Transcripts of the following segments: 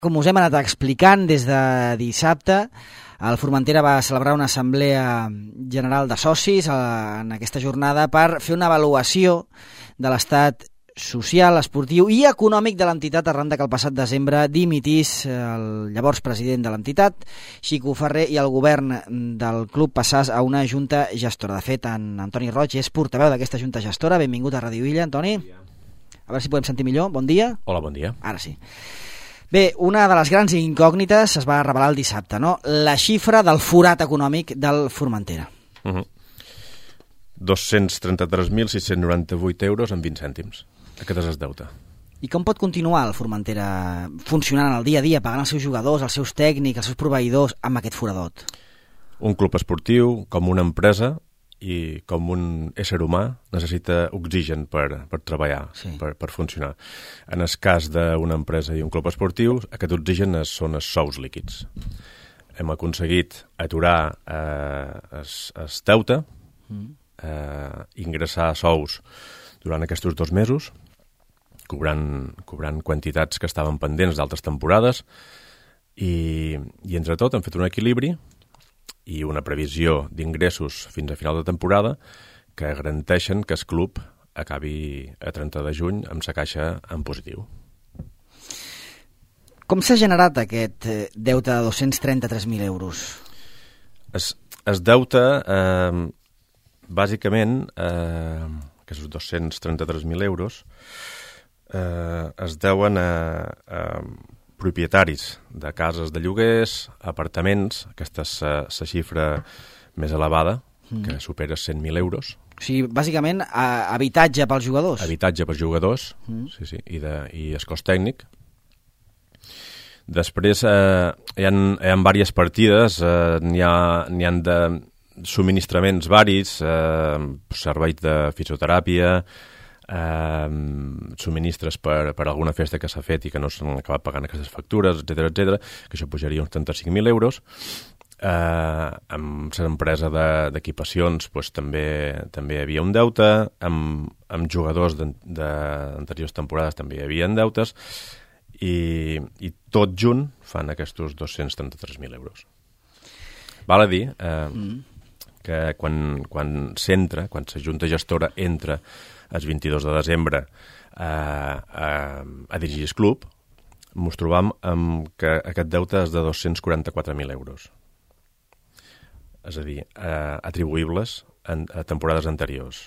Com us hem anat explicant des de dissabte, el Formentera va celebrar una assemblea general de socis en aquesta jornada per fer una avaluació de l'estat social, esportiu i econòmic de l'entitat arran que el passat desembre dimitís el llavors president de l'entitat, Xico Ferrer, i el govern del club passàs a una junta gestora. De fet, en Antoni Roig és portaveu d'aquesta junta gestora. Benvingut a Ràdio Illa, Antoni. A veure si podem sentir millor. Bon dia. Hola, bon dia. Ara sí. Bé, una de les grans incògnites es va revelar el dissabte, no? La xifra del forat econòmic del Formentera. 233.698 euros amb 20 cèntims. Aquest és el deute. I com pot continuar el Formentera funcionant el dia a dia, pagant els seus jugadors, els seus tècnics, els seus proveïdors amb aquest foradot? Un club esportiu, com una empresa i com un ésser humà, necessita oxigen per treballar, sí, per funcionar. En el cas d'una empresa i un club esportiu, aquest oxigen són els sous líquids. Hem aconseguit aturar el deute, ingressar sous durant aquests 2 mesos, cobrant quantitats que estaven pendents d'altres temporades, i entre tot hem fet un equilibri i una previsió d'ingressos fins a final de temporada que garanteixen que el club acabi a 30 de juny amb sa caixa en positiu. Com s'ha generat aquest deute de 233.000 euros? El deute, bàsicament, aquests 233.000 euros, es deuen a propietaris de cases de lloguers, apartaments, aquesta és la xifra més elevada, que supera 100.000 euros. O sigui, bàsicament, habitatge pels jugadors. Habitatge pels jugadors, sí, i el cost tècnic. Després hi ha diverses partides, n'hi ha de subministraments varis, serveis de fisioteràpia, subministres per alguna festa que s'ha fet i que no s'han acabat pagant aquestes factures, etc, que això pujaria uns 35.000 euros. Amb l'empresa d'equipacions també hi havia un deute, amb jugadors d'anteriors temporades també hi havia deutes, i tot junt fan aquests 233.000 euros. Val a dir que quan la junta gestora entra el 22 de desembre a dirigir el club, ens trobam amb que aquest deute és de 244.000 euros. És a dir, atribuïbles a temporades anteriors.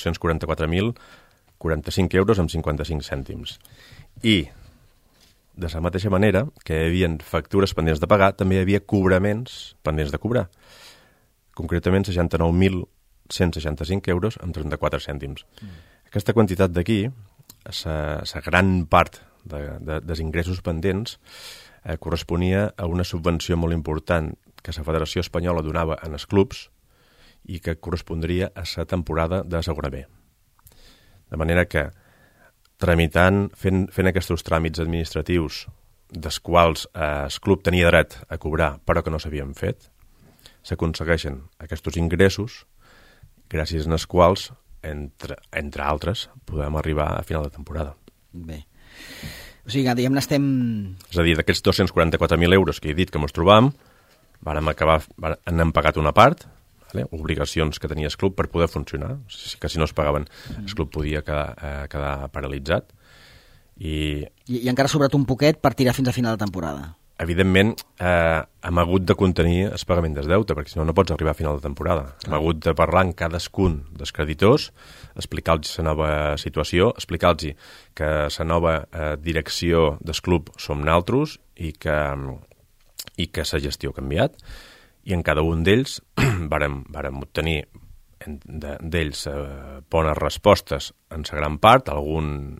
244.045 euros amb 55 cèntims. I, de la mateixa manera que hi havia factures pendents de pagar, també hi havia cobraments pendents de cobrar. Concretament, 69.165 euros amb 34 cèntims. Aquesta quantitat d'aquí, la gran part dels ingressos pendents, corresponia a una subvenció molt important que la Federació Espanyola donava en els clubs i que correspondria a la temporada de segona B. De manera que, tramitant, fent aquests tràmits administratius, dels quals el club tenia dret a cobrar però que no s'havien fet, s'aconsegueixen aquests ingressos gràcies als quals, entre altres, podem arribar a final de temporada. Bé. O sigui, diguem-ne, És a dir, d'aquests 244.000 euros que he dit que ens trobam, n'hem pagat una part, obligacions que tenia el club per poder funcionar, que si no es pagaven el club podia quedar paralitzat. I encara ha sobrat un poquet per tirar fins a final de temporada. Evidentment, hem hagut de contenir el pagament del deute, perquè si no, no pots arribar a final de temporada. Hem hagut de parlar amb cadascun dels creditors, explicar-los la nova situació, explicar-los que la nova direcció del club som naltros i que la gestió ha canviat, i en cada un d'ells vàrem obtenir d'ells bones respostes en la gran part. Algun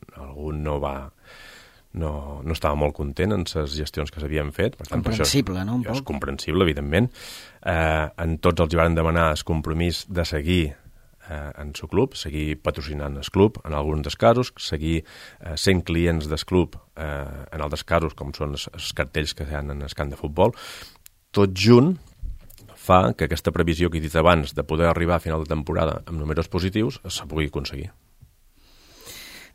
no estava molt content en les gestions que s'havien fet. Per tant, comprensible, no? Un poc. És comprensible, evidentment. En tots els van demanar el compromís de seguir en el club, seguir patrocinant el club en alguns dels casos, seguir sent clients del club en altres casos, com són els cartells que hi ha en el camp de futbol. Tot junt fa que aquesta previsió que he dit abans de poder arribar a final de temporada amb números positius se pugui aconseguir.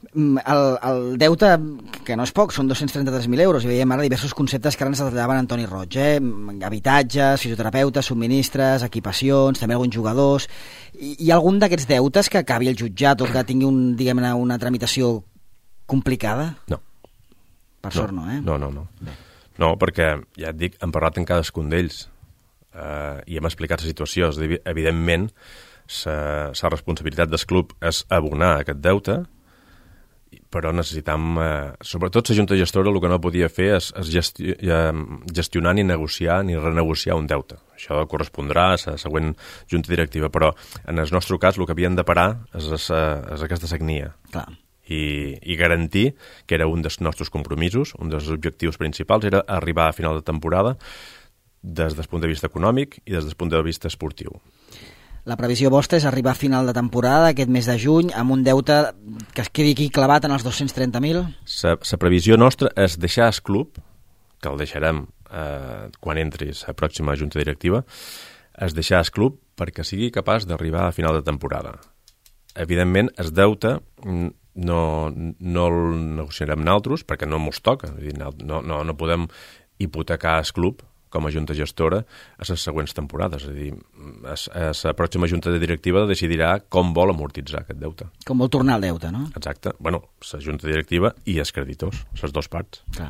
El deute, que no és poc, són 233.000 euros, i veiem ara diversos conceptes que ara ens detallaven Antoni Roig, habitatges, fisioterapeutes, subministres, equipacions, també alguns jugadors. Hi ha algun d'aquests deutes que acabi el jutjat o que tingui diguem-ne, una tramitació complicada? No. Per sort no, eh? No. No, perquè, ja et dic, hem parlat en cadascun d'ells i hem explicat la situació. Evidentment, la responsabilitat del club és abonar aquest deute, però necessitam, sobretot la Junta Gestora, el que no podia fer és gestionar ni negociar ni renegociar un deute. Això correspondrà a la següent Junta Directiva, però en el nostre cas el que havien de parar és aquesta sagnia. Clar. I garantir que era un dels nostres compromisos, un dels objectius principals, era arribar a final de temporada des del punt de vista econòmic i des del punt de vista esportiu. La previsió vostra és arribar a final de temporada aquest mes de juny amb un deute que es quedi aquí clavat en els 230.000? La previsió nostra és deixar el club, que el deixarem quan entri la pròxima junta directiva, és deixar el club perquè sigui capaç d'arribar a final de temporada. Evidentment, el deute no el negociarem nosaltres perquè no mos toca. No podem hipotecar el club com a junta gestora a les següents temporades. És a dir, la pròxima junta directiva decidirà com vol amortitzar aquest deute. Com vol tornar el deute, no? Exacte. Bueno, la junta directiva i els creditors, les dues parts. Clar.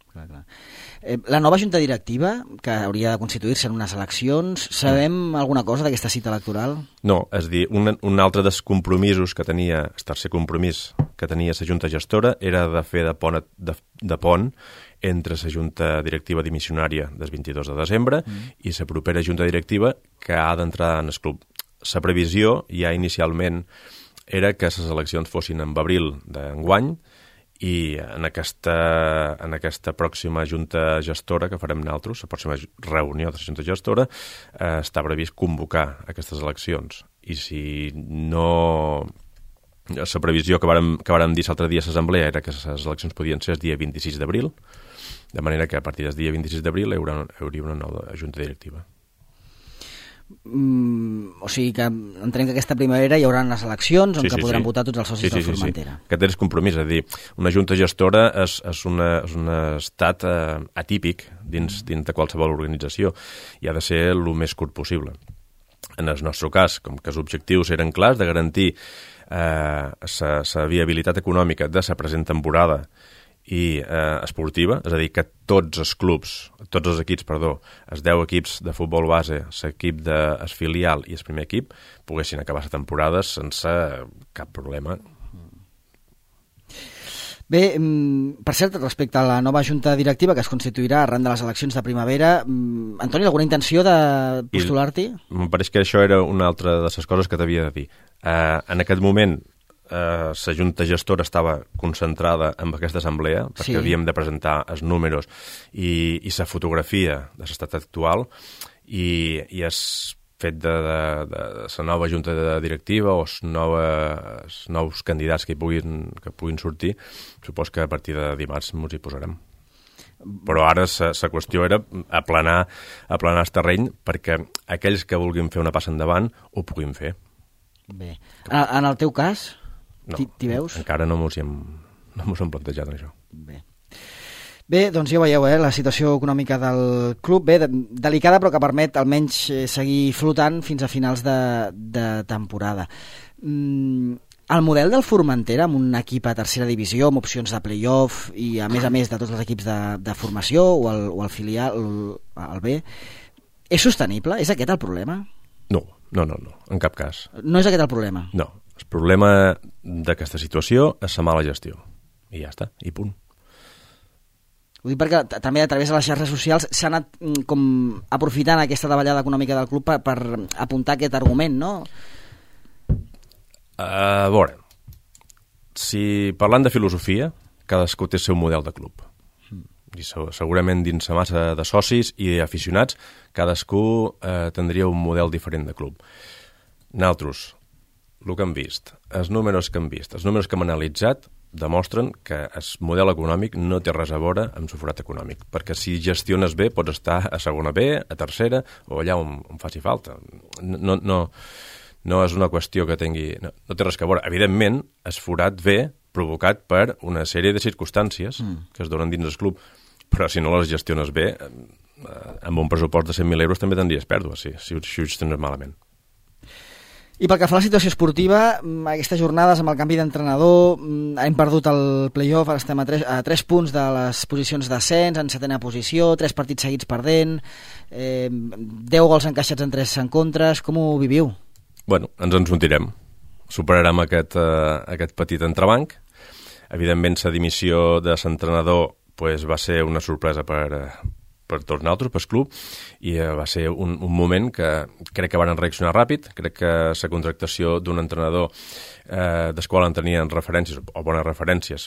La nova junta directiva, que hauria de constituir-se en unes eleccions, sabem alguna cosa d'aquesta cita electoral? No, és a dir, un altre dels compromisos que tenia, el tercer compromís que tenia la junta gestora era de fer de pont entre la junta directiva dimissionària del 22 de desembre i la propera junta directiva que ha d'entrar en el club. La previsió ja inicialment era que les eleccions fossin en abril d'enguany i en aquesta pròxima junta gestora que farem nosaltres, la pròxima reunió de la junta gestora, està previst convocar aquestes eleccions. I si no... La previsió que vàrem dir l'altre dia a l'assemblea era que les eleccions podien ser el dia 26 d'abril, de manera que a partir del dia 26 d'abril hi hauria una nova junta directiva. O sigui que entenem que aquesta primavera hi haurà les eleccions on podran votar tots els socis de Formentera. Sí. Aquest és compromís, és a dir, una junta gestora és un estat atípic dins de qualsevol organització i ha de ser el més curt possible. En el nostre cas, com que els objectius eren clars de garantir la viabilitat econòmica de la present temporada i esportiva, és a dir, que tots els equips, els 10 equips de futbol base, l'equip del filial i el primer equip, poguessin acabar la temporada sense cap problema. Bé, per cert, respecte a la nova junta directiva que es constituirà arran de les eleccions de primavera, Antoni, alguna intenció de postular-t'hi? Em pareix que això era una altra de les coses que t'havia de dir. En aquest moment, la junta gestora estava concentrada en aquesta assemblea perquè havíem de presentar els números i la fotografia de l'estat actual i el fet de la nova junta directiva o els nous candidats que puguin sortir, supos que a partir de dimarts ens hi posarem. Però ara la qüestió era aplanar el terreny perquè aquells que vulguin fer una passa endavant ho puguin fer. Bé. En el teu cas? No, veus? Encara no mos hem plantejat això. Bé, doncs ja veieu, la situació econòmica del club, delicada però que permet almenys seguir flotant fins a finals de temporada. El model del Formentera, amb un equip a tercera divisió, amb opcions de play-off i a més de tots els equips de formació o el filial, el B, és sostenible? És aquest el problema? No, en cap cas. No és aquest el problema? No, el problema d'aquesta situació és la mala gestió. I ja està, i punt. Ho dic perquè també a través de les xarxes socials s'ha anat com aprofitant aquesta davallada econòmica del club per apuntar aquest argument, no? A veure, si parlant de filosofia, cadascú té el seu model de club. I segurament dins la massa de socis i aficionats cadascú tindria un model diferent de club. Nosaltres, el que hem vist, els números que hem analitzat, demostren que el model econòmic no té res a veure amb el econòmic, perquè si gestiones bé pots estar a segona B, a tercera o allà on faci falta. No és una qüestió que tingui... No té res a veure. Evidentment, el forat ve provocat per una sèrie de circumstàncies que es donen dins del club, però si no les gestiones bé, amb un pressupost de 100.000 euros també tindries pèrdues, si ho gestiones malament. I pel que fa a la situació esportiva, aquestes jornades amb el canvi d'entrenador, hem perdut el play-off, ara estem a 3 punts de les posicions d'ascens, en 7ª posició, 3 partits seguits perdent, 10 gols encaixats en 3 encontres, com ho viviu? Bueno, ens en sortirem. Superarem aquest petit entrebanc. Evidentment, la dimissió de l'entrenador va ser una sorpresa per tots nosaltres, pel club, i va ser un moment que crec que van reaccionar ràpid. Crec que la contractació d'un entrenador del qual en tenien referències, o bones referències,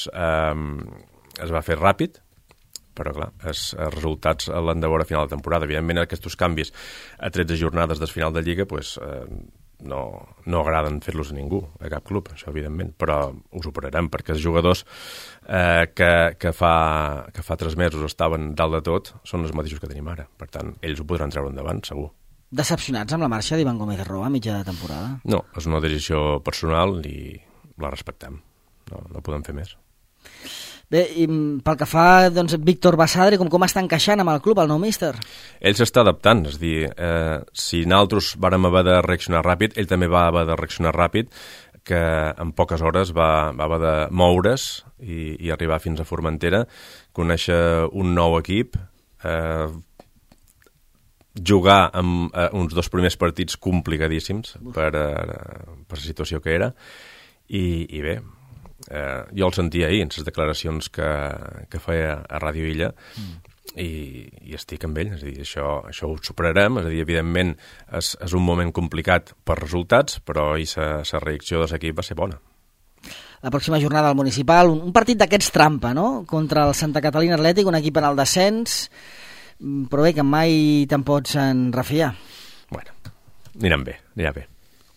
es va fer ràpid, però clar, els resultats l'han de veure a final de temporada. Evidentment, aquests canvis a 13 jornades del final de Lliga no agraden fer-los a ningú, a cap club, això evidentment, però ho superarem, perquè els jugadors que fa 3 mesos estaven dalt de tot són els mateixos que tenim ara. Per tant, ells ho podran treure endavant, segur. Decepcionats amb la marxa d'Iván Gómez Roa a mitja de temporada? No, és una decisió personal i la respectem. No podem fer més. Bé, i pel que fa, doncs, Víctor Basadre, com està encaixant amb el club, el nou míster? Ell s'està adaptant, és a dir, si nosaltres vàrem haver de reaccionar ràpid, ell també va haver de reaccionar ràpid, que en poques hores va haver de moure's i arribar fins a Formentera, conèixer un nou equip, jugar amb uns 2 primers partits complicadíssims per la situació que era, i bé, jo el sentia ahir en les declaracions que feia a Ràdio Illa i estic amb ell, és a dir, això ho superarem, és a dir, evidentment és un moment complicat per resultats, però la reacció de l'equip va ser bona. La pròxima jornada al Municipal, un partit d'aquests trampa, no?, contra el Santa Catalina Atlètic, un equip en el descens, però bé, que mai te'n pots en refiar. Bueno, anirà bé.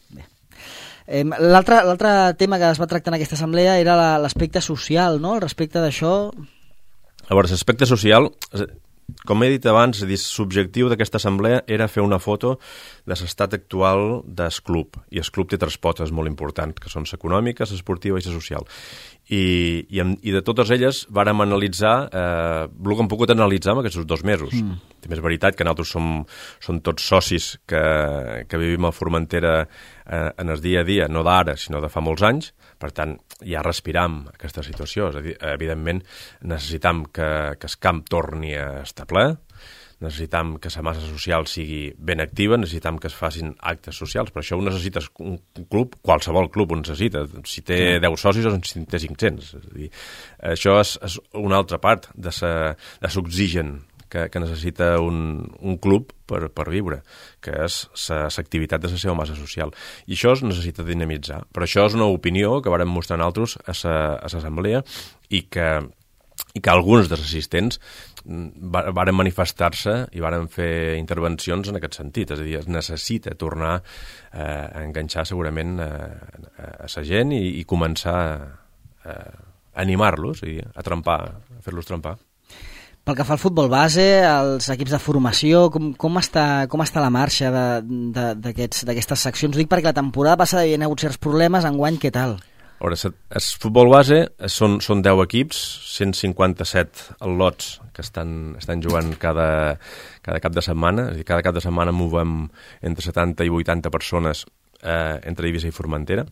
L'altre tema que es va tractar en aquesta assemblea era l'aspecte social, no?, al respecte d'això. A veure, l'aspecte social, com he dit abans, l'objectiu d'aquesta assemblea era fer una foto de l'estat actual del club, i el club té 3 potes molt importants, que són l'econòmica, l'esportiva i la social. I de totes elles vàrem analitzar el que hem pogut analitzar en aquests 2 mesos. També és veritat que nosaltres som tots socis que vivim a Formentera en el dia a dia, no d'ara, sinó de fa molts anys. Per tant, ja respiram aquesta situació. És a dir, evidentment, necessitam que el camp torni a estar ple, necessitam que la massa social sigui ben activa, necessitam que es facin actes socials. Per això ho necessites un club, qualsevol club ho necessita, si té 10 socis o si té 500. És a dir, això és una altra part de l'oxigen que necessita un club per viure, que és l'activitat de la seva massa social. I això es necessita dinamitzar. Però això és una opinió que vàrem mostrar nosaltres a l'assemblea i que alguns dels assistents varen manifestar-se i varen fer intervencions en aquest sentit. És a dir, es necessita tornar a enganxar segurament a la gent i començar a animar-los i a fer-los trempar. Pel que fa al futbol base, als equips de formació, com està la marxa d'aquestes seccions? Ho dic perquè la temporada passada hi havia hagut certs problemes, enguany què tal? A veure, el futbol base són 10 equips, 157 al·lots que estan jugant cada cap de setmana. És a dir, cada cap de setmana movem entre 70 i 80 persones entre Eivissa i Formentera.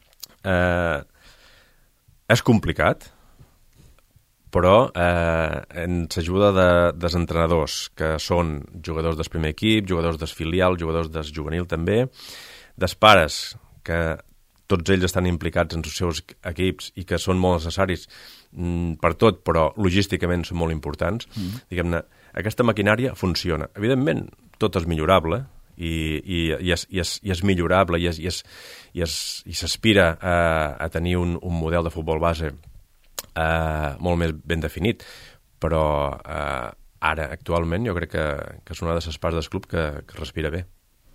És complicat, però ens ajuda dels entrenadors, que són jugadors del primer equip, jugadors del filial, jugadors del juvenil també, dels pares, que tots ells estan implicats en els seus equips i que són molt necessaris per tot, però logísticament són molt importants. Diguem-ne, aquesta maquinària funciona. Evidentment, tot és millorable, i és millorable i s'aspira a tenir un model de futbol base molt més ben definit, però ara, actualment, jo crec que és una de les parts del club que respira bé.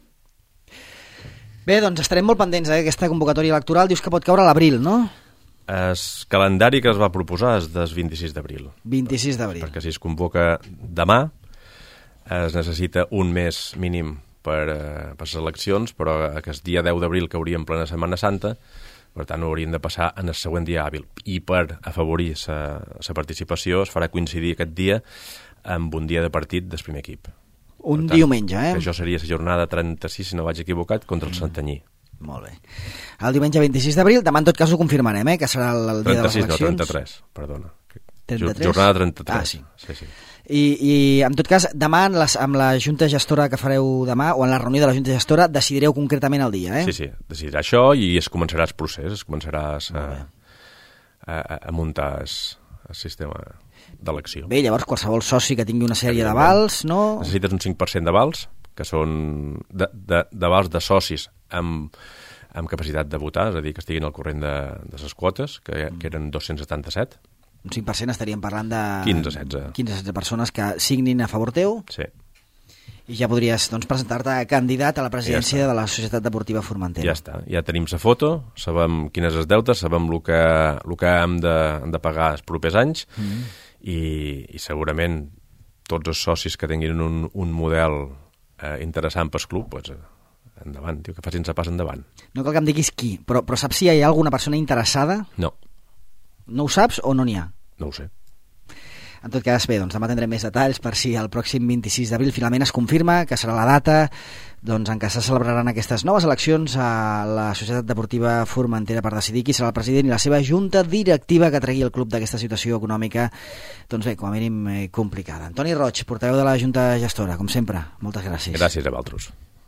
Bé, doncs estarem molt pendents d'aquesta convocatòria electoral. Dius que pot caure a l'abril, no? El calendari que es va proposar és del 26 d'abril. 26 d'abril. Perquè si es convoca demà, es necessita un mes mínim per les eleccions, però aquest dia 10 d'abril, que hauria en plena Setmana Santa, Per tant, ho haurien de passar en el següent dia hàbil. I per afavorir la participació es farà coincidir aquest dia amb un dia de partit del primer equip. Un diumenge, Que això seria la jornada 36, si no vaig equivocat, contra el Santanyí. Molt bé. El diumenge 26 d'abril, demà en tot cas ho confirmarem, que serà el dia de les eleccions. 33, perdona. 33? Jornada 33. Ah, sí. Sí. I en tot cas, demà amb la Junta Gestora que fareu demà, o en la reunió de la Junta Gestora, decidireu concretament el dia, Sí, decidirà això i es començarà el procés, es començarà a muntar el sistema d'elecció. Bé, llavors qualsevol soci que tingui una sèrie d'avals, no? Necessites un 5% d'avals, que són d'avals de socis amb capacitat de votar, és a dir, que estiguin al corrent de les quotes, que eren 277. Un 5% estaríem parlant de 15-16 persones que signin a favor teu. Sí. I ja podries presentar-te candidat a la presidència de la Societat Deportiva Formentera. Ja està, ja tenim la foto, sabem quin és el deute, sabem el que hem de pagar els propers anys i segurament tots els socis que tinguin un model interessant pel club, doncs endavant, que facin la pas endavant. No cal que em diguis qui, però saps si hi ha alguna persona interessada? No. No ho saps o no n'hi ha? No ho sé. En tot cas, bé, demà tindrem més detalls per si el pròxim 26 d'abril finalment es confirma que serà la data en què se celebraran aquestes noves eleccions a la Societat Deportiva Formentera per decidir qui serà el president i la seva junta directiva que tregui el club d'aquesta situació econòmica, doncs bé, com a mínim complicada. Antoni Roig, portaveu de la Junta Gestora, com sempre, moltes gràcies. Gràcies a vosaltres.